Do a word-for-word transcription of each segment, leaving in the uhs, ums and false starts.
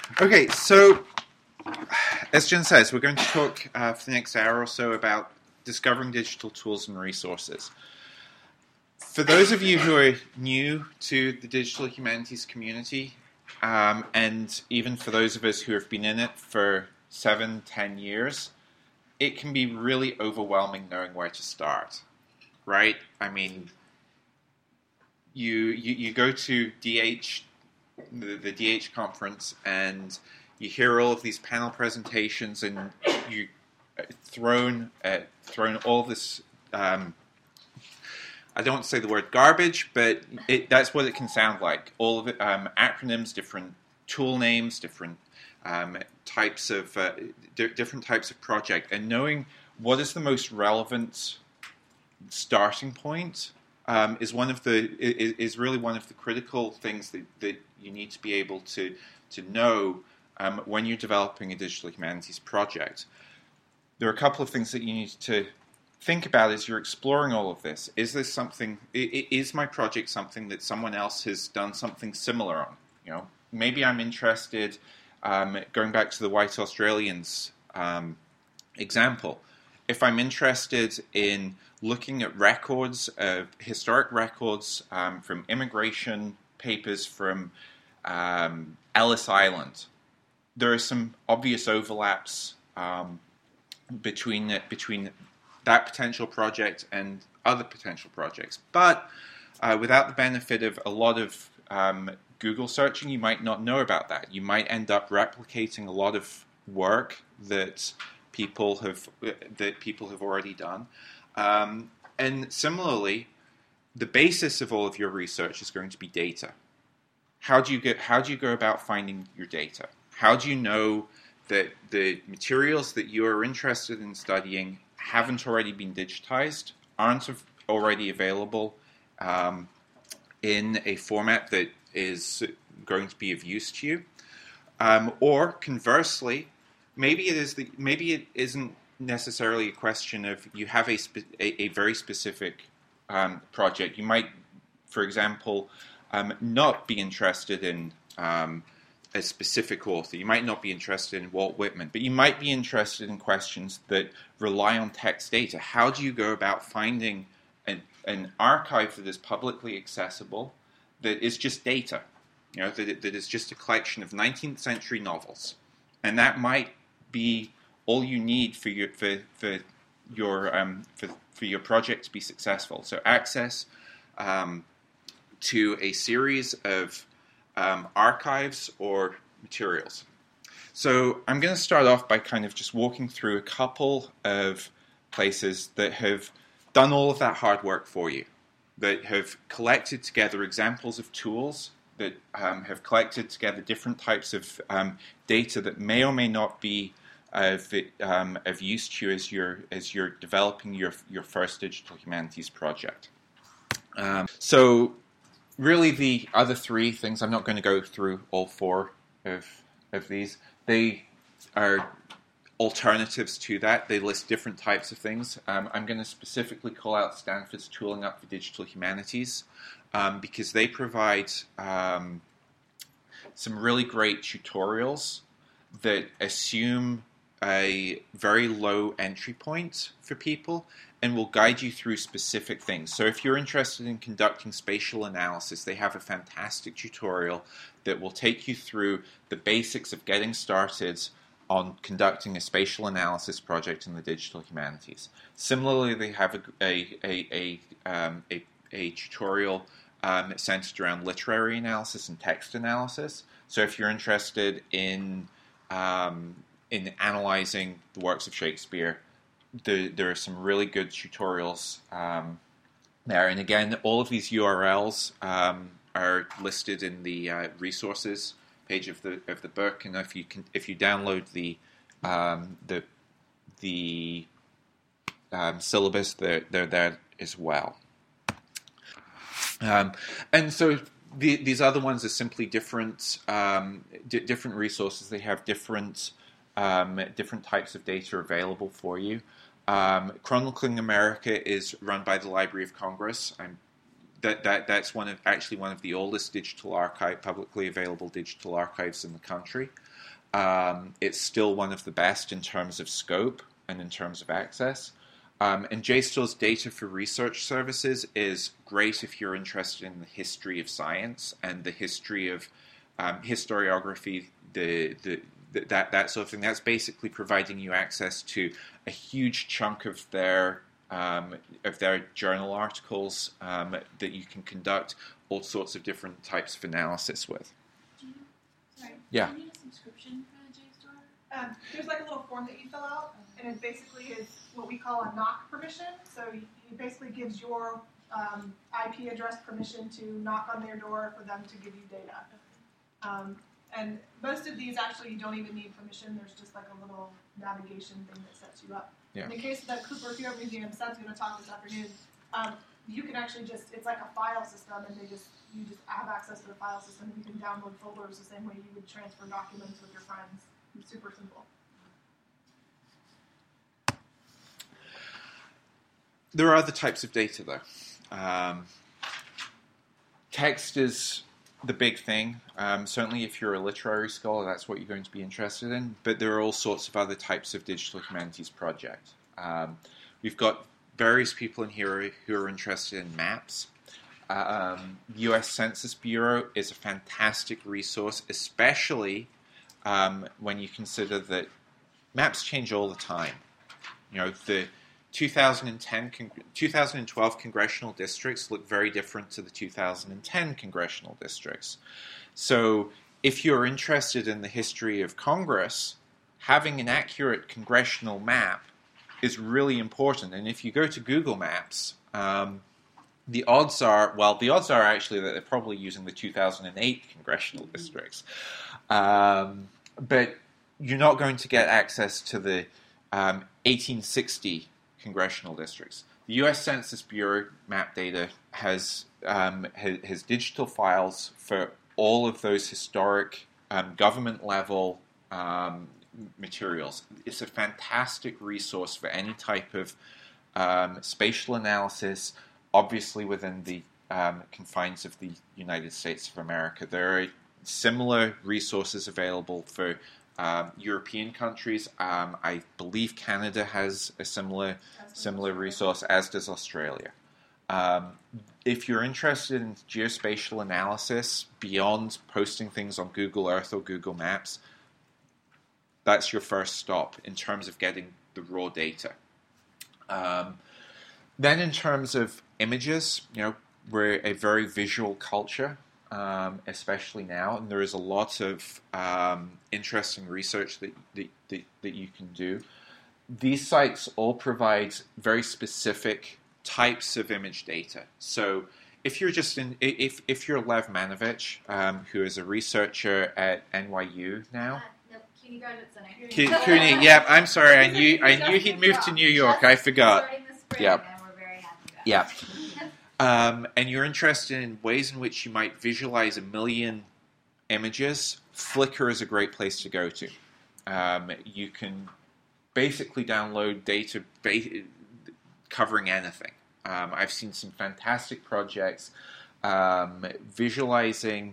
Okay, so as Jen says, we're going to talk uh, for the next hour or so about discovering digital tools and resources. For those of you who are new to the digital humanities community, um, and even for those of us who have been in it for seven, ten years, it can be really overwhelming knowing where to start, right? I mean, you you, you go to D H, the, the D H conference, and you hear all of these panel presentations, and you thrown uh, thrown all this. Um, I don't want to say the word garbage, but it, that's what it can sound like. All of it, um, acronyms, different tool names, different um, types of uh, d- different types of project, and knowing what is the most relevant starting point um, is one of the is, is really one of the critical things that, that you need to be able to to know um, when you're developing a digital humanities project. There are a couple of things that you need to think about as you're exploring all of this. Is this something, is my project something that someone else has done something similar on? You know, maybe I'm interested, um, going back to the White Australians um, example, if I'm interested in looking at records, uh, historic records um, from immigration papers from um, Ellis Island, there are some obvious overlaps um, between between that potential project and other potential projects. But uh, without the benefit of a lot of um, Google searching, you might not know about that. You might end up replicating a lot of work that people have that people have already done. Um, and similarly, the basis of all of your research is going to be data. How do you get? How do you go about finding your data? How do you know that the materials that you are interested in studying haven't already been digitized, aren't already available um, in a format that is going to be of use to you? Um, or conversely, maybe it is the maybe it isn't necessarily a question of you have a spe- a, a very specific um, project. You might, for example, um, not be interested in um, a specific author. You might not be interested in Walt Whitman, but you might be interested in questions that rely on text data. How do you go about finding an, an archive that is publicly accessible, that is just data, you know, that, that is just a collection of nineteenth century novels, and that might be all you need for your for for your um, for for your project to be successful. So access um, to a series of Um, archives or materials. So I'm going to start off by kind of just walking through a couple of places that have done all of that hard work for you, that have collected together examples of tools, that um, have collected together different types of um, data that may or may not be of, um, of use to you as you're, as you're developing your, your first digital humanities project. Um, so Really, the other three things, I'm not going to go through all four of of these. They are alternatives to that. They list different types of things. Um, I'm going to specifically call out Stanford's Tooling Up for Digital Humanities um, because they provide um, some really great tutorials that assume a very low entry point for people and will guide you through specific things. So if you're interested in conducting spatial analysis, they have a fantastic tutorial that will take you through the basics of getting started on conducting a spatial analysis project in the digital humanities. Similarly, they have a, a, a, a, um, a, a tutorial um, centered around literary analysis and text analysis. So if you're interested in um, in analyzing the works of Shakespeare, the, there are some really good tutorials um, there. And again, all of these U R Ls um, are listed in the uh, resources page of the of the book. And if you can, if you download the um, the the um, syllabus, they're they're there as well. Um, and so the, these other ones are simply different um, d- different resources. They have different um, different types of data available for you. Um, Chronicling America is run by the Library of Congress. I'm, that, that that's one of actually one of the oldest digital archive, publicly available digital archives in the country. Um, it's still one of the best in terms of scope and in terms of access. Um, and JSTOR's Data for Research Services is great if you're interested in the history of science and the history of um, historiography, the, the, the, that, that sort of thing. That's basically providing you access to a huge chunk of their, um, of their journal articles um, that you can conduct all sorts of different types of analysis with. Do you, sorry, yeah. do you need a subscription for the JSTOR? Um, there's like a little form that you fill out, and it basically is what we call a knock permission. So it basically gives your um, I P address permission to knock on their door for them to give you data. Um, and most of these actually you don't even need permission. There's just like a little navigation thing that sets you up. Yeah. In the case of the Cooper Field Museum, Seb's going to talk this afternoon. Um, you can actually just, it's like a file system, and they just you just have access to the file system. You can download folders the same way you would transfer documents with your friends. It's super simple. There are other types of data, though. Um, text is the big thing. Um, certainly, if you're a literary scholar, that's what you're going to be interested in. But there are all sorts of other types of digital humanities project. Um, we've got various people in here who are interested in maps. Um, U S Census Bureau is a fantastic resource, especially um, when you consider that maps change all the time. You know, the two thousand ten, two thousand twelve congressional districts look very different to the two thousand ten congressional districts. So if you're interested in the history of Congress, having an accurate congressional map is really important. And if you go to Google Maps, um, the odds are, well, the odds are actually that they're probably using the two thousand eight congressional districts. Um, but you're not going to get access to the um, eighteen sixty congressional districts. The U S Census Bureau map data has, um, has, has digital files for all of those historic um, government-level um, materials. It's a fantastic resource for any type of um, spatial analysis, obviously within the um, confines of the United States of America. There are similar resources available for um, European countries. Um, I believe Canada has a similar similar resource, as does Australia. Um, if you're interested in geospatial analysis beyond posting things on Google Earth or Google Maps, that's your first stop in terms of getting the raw data. Um, then in terms of images, you know, we're a very visual culture, um, especially now, and there is a lot of um, interesting research that, that, that, that you can do. These sites all provide very specific types of image data. So if you're just in, if, if you're Lev Manovich, um, who is a researcher at N Y U now, CUNY Graduate Center. C- CUNY, yeah, I'm sorry, I knew I knew he'd moved to New York. I forgot. Starting this spring, Yeah. and we're very happy about Yeah. it. Um, and you're interested in ways in which you might visualize a million images, Flickr is a great place to go to. Um, you can basically download data ba- covering anything. Um, I've seen some fantastic projects um, visualizing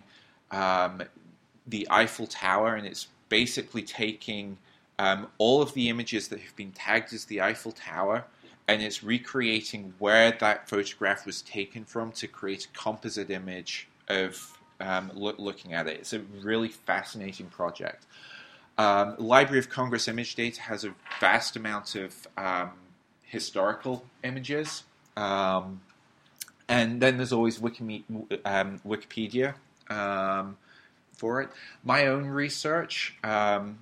um, the Eiffel Tower, and it's basically taking um, all of the images that have been tagged as the Eiffel Tower, and it's recreating where that photograph was taken from to create a composite image of um, look, looking at it. It's a really fascinating project. Um, Library of Congress Image Data has a vast amount of um, historical images. Um, and then there's always Wikime- um, Wikipedia um, for it. My own research um,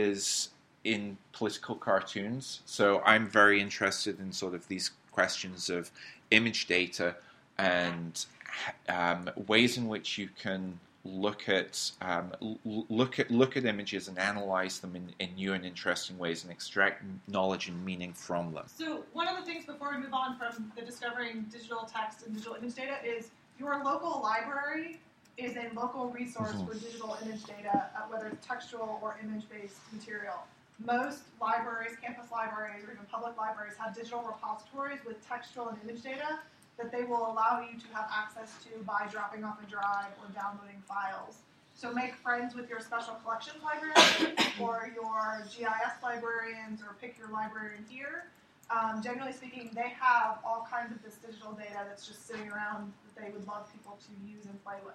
is in political cartoons, so I'm very interested in sort of these questions of image data and um, ways in which you can look at um, l- look at look at images and analyze them in, in new and interesting ways and extract knowledge and meaning from them. So one of the things before we move on from the discovering digital text and digital image data is your local library is a local resource Mhm. for digital image data, uh, whether it's textual or image-based material. Most libraries, campus libraries, or even public libraries have digital repositories with textual and image data. that they will allow you to have access to by dropping off a drive or downloading files. So make friends with your special collections librarian or your G I S librarians, or pick your librarian here. Um, generally speaking, they have all kinds of this digital data that's just sitting around that they would love people to use and play with.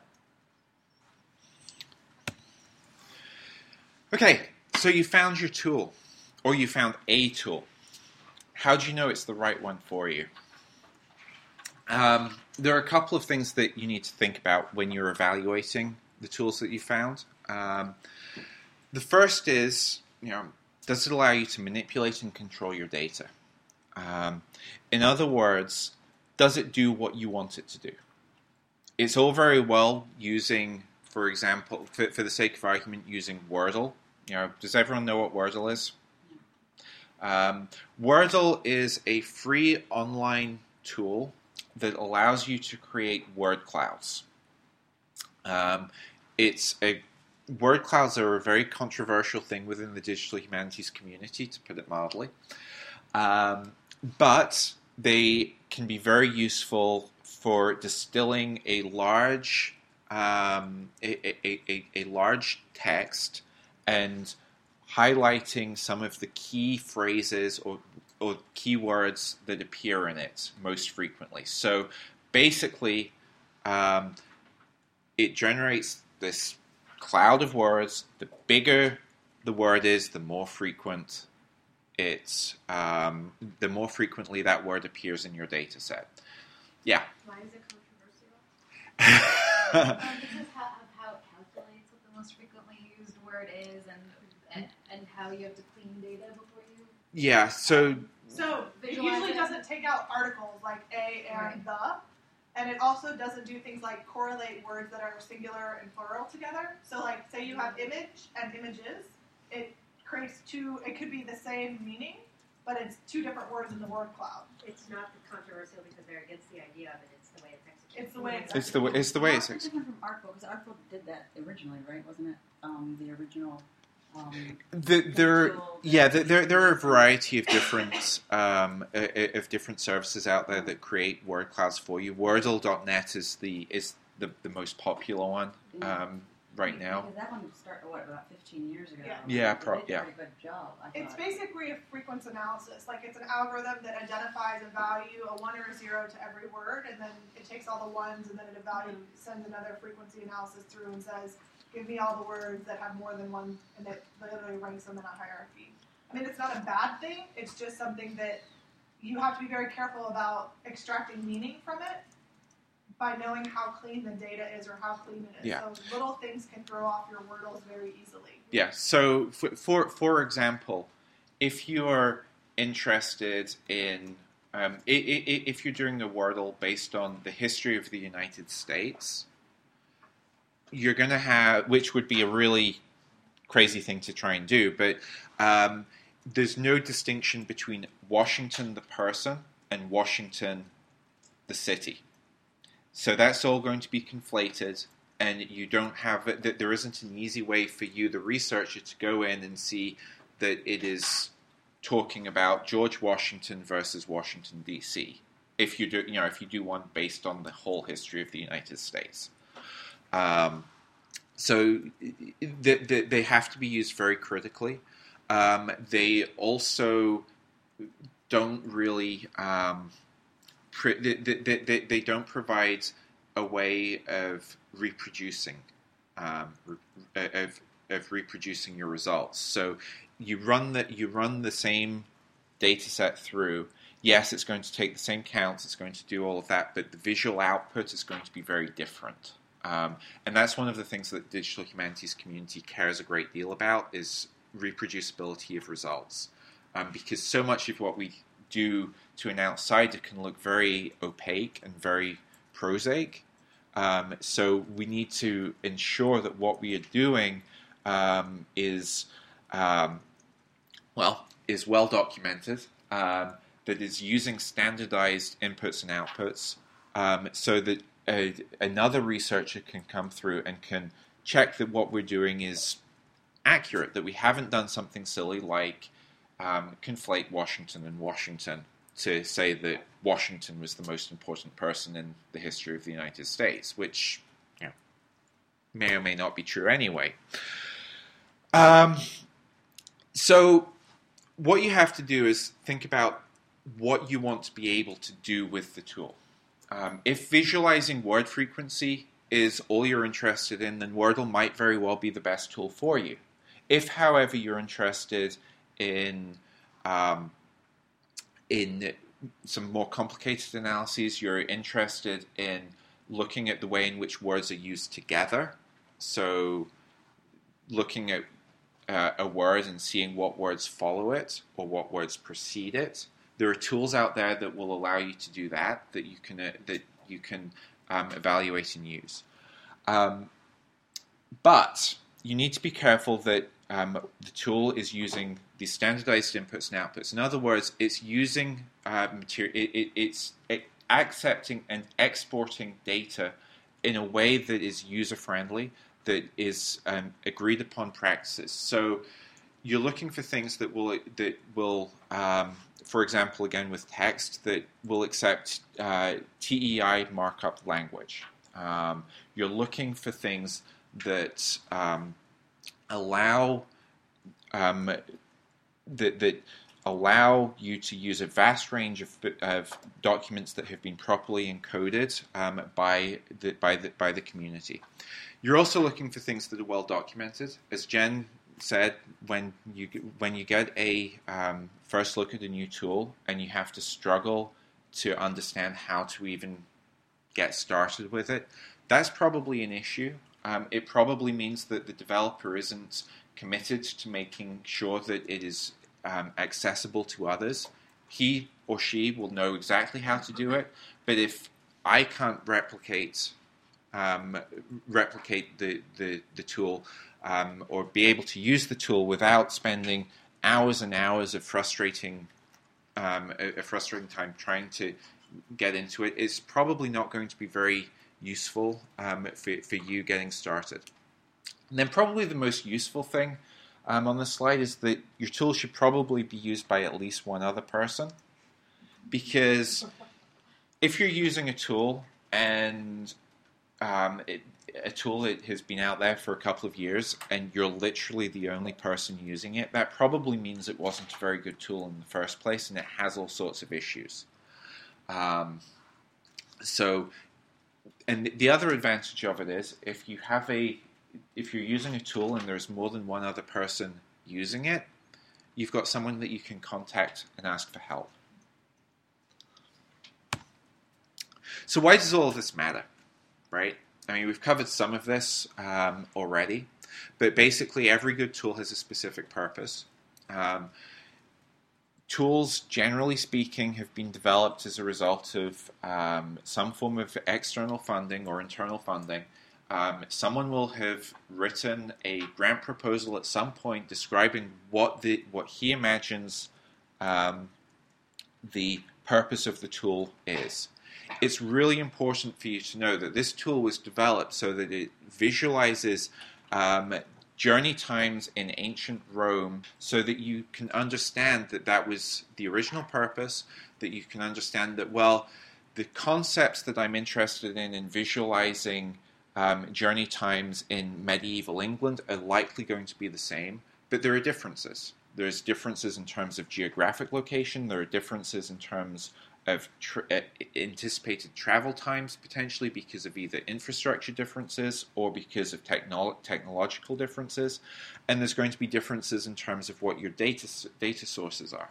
Okay, so you found your tool, or you found a tool. How do you know it's the right one for you? Um, there are a couple of things that you need to think about when you're evaluating the tools that you found. Um, the first is, you know, does it allow you to manipulate and control your data? Um, in other words, does it do what you want it to do? It's all very well using, for example, for, for the sake of argument, using Wordle. You know, does everyone know what Wordle is? Um, Wordle is a free online tool that allows you to create word clouds. Um, it's a word clouds are a very controversial thing within the digital humanities community, to put it mildly. Um, but they can be very useful for distilling a large um, a, a, a, a large text and highlighting some of the key phrases or or keywords that appear in it most frequently. So basically, um, it generates this cloud of words. The bigger the word is, the more frequent it's, um, the more frequently that word appears in your data set. Yeah. Why is it controversial? um, because how, of how it calculates what the most frequently used word is, and and, and how you have to clean data before you. yeah. So. So it Visualize usually it. doesn't take out articles like a and Right. the, and it also doesn't do things like correlate words that are singular and plural together. So like say you have image and images, it creates two, it could be the same meaning, but it's two different words in the word cloud. It's not controversial because they're against the idea of it. It's the way it's executed. It's the way it's It's the way, it's the way it's. How's it different from Artbook? Because Artbook did that originally, right? Wasn't it um, the original? Um, The, there, Digital- yeah, there, there there are a variety of different um, uh, of different services out there that create word clouds for you. Wordle dot net is the is the, the most popular one um, right now. Because that one started what, about fifteen years ago. Yeah. Yeah, They pro- did yeah. a good job. I It's thought. basically a frequency analysis. Like it's an algorithm that identifies a value, a one or a zero to every word, and then it takes all the ones and then it evaluates, sends another frequency analysis through and says, give me all the words that have more than one, and it literally ranks them in a hierarchy. I mean, it's not a bad thing. It's just something that you have to be very careful about extracting meaning from it by knowing how clean the data is or how clean it is. Yeah. So little things can throw off your Wordles very easily. Yeah. So for for, for example, if you're interested in um, i- i- if you're doing a Wordle based on the history of the United States, you're going to have, which would be a really crazy thing to try and do, but um, there's no distinction between Washington the person and Washington the city. So that's all going to be conflated, and you don't have that. There isn't an easy way for you, the researcher, to go in and see that it is talking about George Washington versus Washington D C. If you do, you know, if you do one based on the whole history of the United States. Um, so they, they, they have to be used very critically. Um, they also don't really um, pre- they, they, they, they don't provide a way of reproducing um, re- of of reproducing your results. So you run the you run the same data set through. Yes, it's going to take the same counts. It's going to do all of that, but the visual output is going to be very different. Um, and that's one of the things that the digital humanities community cares a great deal about is reproducibility of results. Um, because so much of what we do to an outsider can look very opaque and very prosaic. Um, so we need to ensure that what we are doing um, is, um, well, is well documented, um, that is using standardized inputs and outputs, um, so that A, another researcher can come through and can check that what we're doing is accurate, that we haven't done something silly like um, conflate Washington and Washington to say that Washington was the most important person in the history of the United States, which, you know, may or may not be true anyway. Um, so what you have to do is think about what you want to be able to do with the tool. Um, if visualizing word frequency is all you're interested in, then Wordle might very well be the best tool for you. If, however, you're interested in um, in some more complicated analyses, you're interested in looking at the way in which words are used together, so looking at uh, a word and seeing what words follow it or what words precede it. There are tools out there that will allow you to do that, that you can uh, that you can um, evaluate and use. Um, but you need to be careful that um, the tool is using the standardized inputs and outputs. In other words, it's using uh, material. It, it, it's it, accepting and exporting data in a way that is user friendly, that is um, agreed upon practices. So you're looking for things that will that will, um, for example, again with text, that will accept uh, T E I markup language. Um, you're looking for things that um, allow um, that that allow you to use a vast range of, of documents that have been properly encoded um, by the by the by the community. You're also looking for things that are well documented. As Jen said, when you when you get a um, first look at a new tool and you have to struggle to understand how to even get started with it, that's probably an issue. Um, it probably means that the developer isn't committed to making sure that it is um, accessible to others. He or she will know exactly how to do it, but if I can't replicate um, replicate the, the, the tool um, or be able to use the tool without spending hours and hours of frustrating um, a, a frustrating time trying to get into it, it's probably not going to be very useful um, for, for you getting started. And then probably the most useful thing um, on this slide is that your tool should probably be used by at least one other person, because if you're using a tool and um, it, a tool that has been out there for a couple of years and you're literally the only person using it, that probably means it wasn't a very good tool in the first place and it has all sorts of issues. Um, so, and the other advantage of it is if you have a, if you're using a tool and there's more than one other person using it, you've got someone that you can contact and ask for help. So why does all of this matter, right? I mean, we've covered some of this um, already, but basically every good tool has a specific purpose. Um, Tools, generally speaking, have been developed as a result of um, some form of external funding or internal funding. Um, someone will have written a grant proposal at some point describing what the what he imagines um, the purpose of the tool is. It's really important for you to know that this tool was developed so that it visualizes um, journey times in ancient Rome, so that you can understand that that was the original purpose, that you can understand that, well, the concepts that I'm interested in in visualizing um, journey times in medieval England are likely going to be the same, but there are differences. There's differences in terms of geographic location, there are differences in terms of tra- uh, anticipated travel times, potentially because of either infrastructure differences or because of technolo- technological differences, and there's going to be differences in terms of what your data data sources are.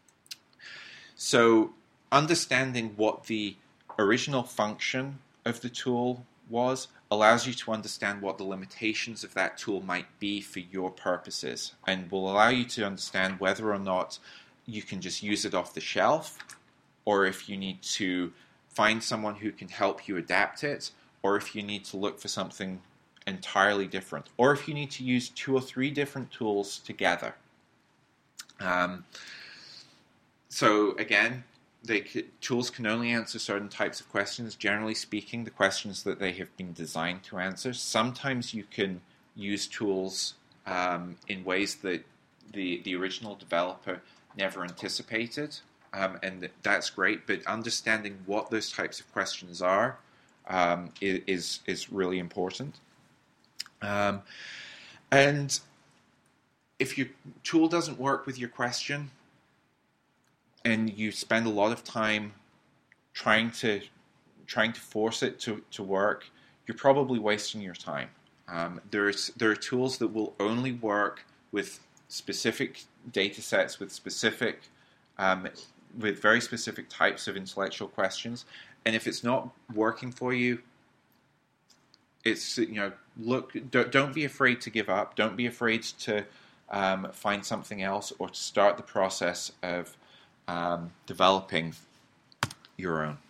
So understanding what the original function of the tool was allows you to understand what the limitations of that tool might be for your purposes, and will allow you to understand whether or not you can just use it off the shelf, or if you need to find someone who can help you adapt it, or if you need to look for something entirely different, or if you need to use two or three different tools together. Um, so again, they c- tools can only answer certain types of questions, generally speaking, the questions that they have been designed to answer. Sometimes you can use tools um, in ways that the, the original developer never anticipated. um, and that's great. But understanding what those types of questions are um, is is really important. Um, and if your tool doesn't work with your question, and you spend a lot of time trying to trying to force it to, to work, you're probably wasting your time. Um, there's there are tools that will only work with specific data sets, with specific um, with very specific types of intellectual questions, and if it's not working for you, it's you know look don't, don't be afraid to give up. Don't be afraid to um, find something else or to start the process of um, developing your own.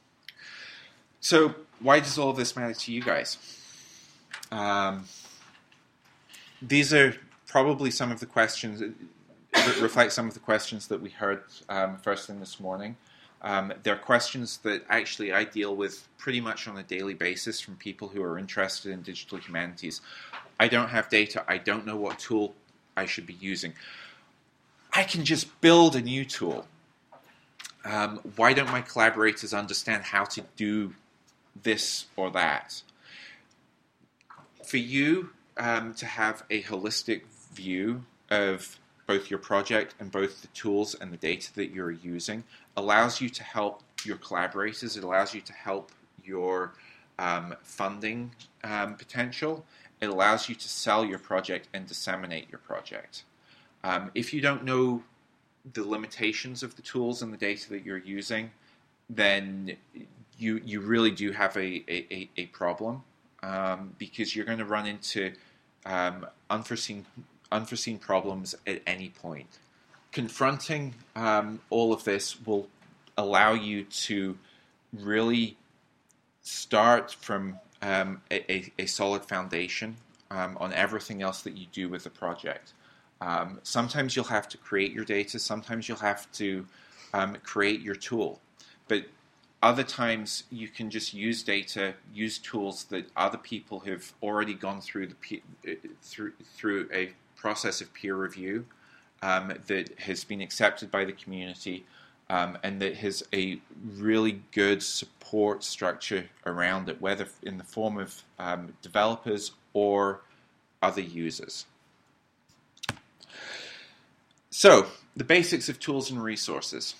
So why does all of this matter to you guys? Um, these are probably some of the questions that reflect some of the questions that we heard um, first thing this morning. Um, they're questions that actually I deal with pretty much on a daily basis from people who are interested in digital humanities. I don't have data. I don't know what tool I should be using. I can just build a new tool. Um, why don't my collaborators understand how to do this or that? For you um, to have a holistic view of both your project and both the tools and the data that you're using allows you to help your collaborators. It allows you to help your um, funding um, potential. It allows you to sell your project and disseminate your project. Um, if you don't know the limitations of the tools and the data that you're using, then you you really do have a, a, a problem um, because you're going to run into um, unforeseen unforeseen problems at any point. Confronting um, all of this will allow you to really start from um, a, a solid foundation um, on everything else that you do with the project. Um, sometimes you'll have to create your data, sometimes you'll have to um, create your tool, but other times you can just use data, use tools that other people have already gone through the through through a process of peer review um, that has been accepted by the community um, and that has a really good support structure around it, whether in the form of um, developers or other users. So, the basics of tools and resources.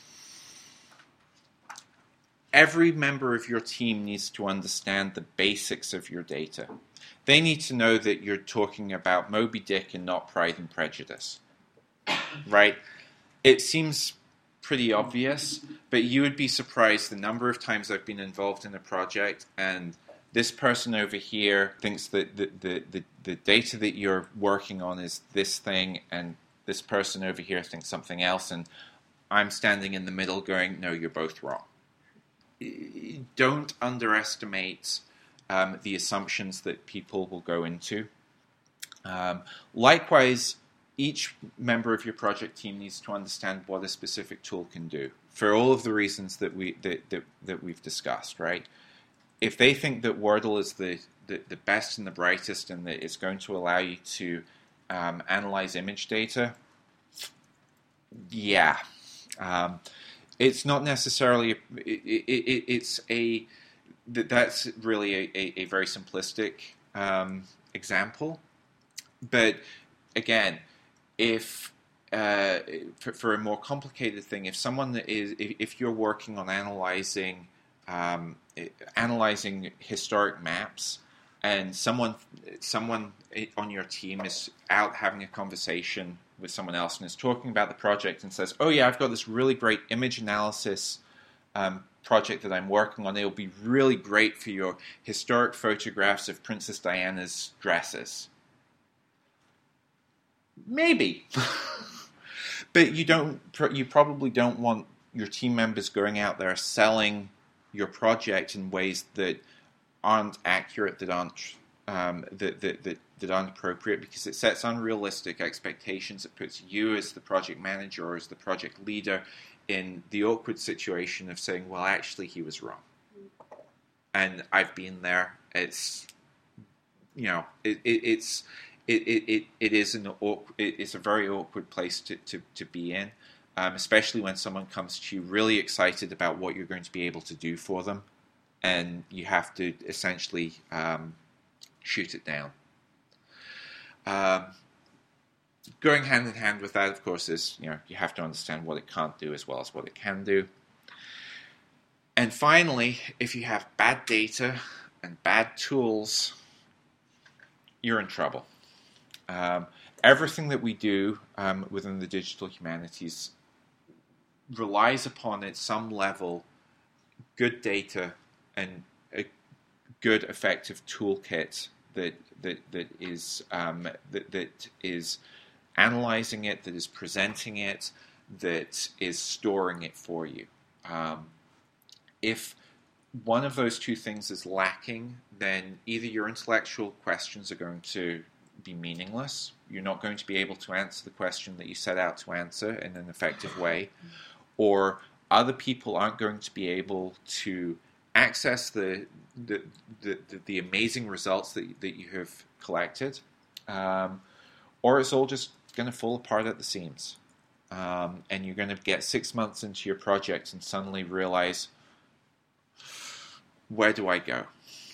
Every member of your team needs to understand the basics of your data. They need to know that you're talking about Moby Dick and not Pride and Prejudice, right? It seems pretty obvious, but you would be surprised the number of times I've been involved in a project and this person over here thinks that the, the, the, the data that you're working on is this thing, and this person over here thinks something else, and I'm standing in the middle going, no, you're both wrong. Don't underestimate um, the assumptions that people will go into. Um, likewise, each member of your project team needs to understand what a specific tool can do for all of the reasons that, we, that, that, that we've discussed, right? If they think that Wordle is the, the, the best and the brightest and that it's going to allow you to Um, analyze image data, yeah, um, it's not necessarily. It, it, it, it's a that's really a, a, a very simplistic um, example. But again, if uh, for, for a more complicated thing, if someone is, if, if you're working on analyzing um, analyzing historic maps. And someone, someone on your team is out having a conversation with someone else and is talking about the project and says, "Oh yeah, I've got this really great image analysis um, project that I'm working on. It'll be really great for your historic photographs of Princess Diana's dresses." Maybe, but you don't. You probably don't want your team members going out there selling your project in ways that aren't accurate, that aren't um, that, that, that, that aren't appropriate, because it sets unrealistic expectations. It puts you as the project manager or as the project leader in the awkward situation of saying, well, actually, he was wrong. And I've been there. It's, you know, it, it, it's it, it, it, it is an awkward, it's a very awkward place to, to, to be in. um, especially when someone comes to you really excited about what you're going to be able to do for them, and you have to essentially um, shoot it down. Um, going hand in hand with that, of course, is you know you have to understand what it can't do as well as what it can do. And finally, if you have bad data and bad tools, you're in trouble. Um, everything that we do um, within the digital humanities relies upon, at some level, good data and a good, effective toolkit that that that is um, that that is analyzing it, that is presenting it, that is storing it for you. Um, if one of those two things is lacking, then either your intellectual questions are going to be meaningless, you're not going to be able to answer the question that you set out to answer in an effective way, or other people aren't going to be able to access the the, the, the, the amazing results that, that you have collected, um, or it's all just going to fall apart at the seams. Um, and you're going to get six months into your project and suddenly realize, where do I go?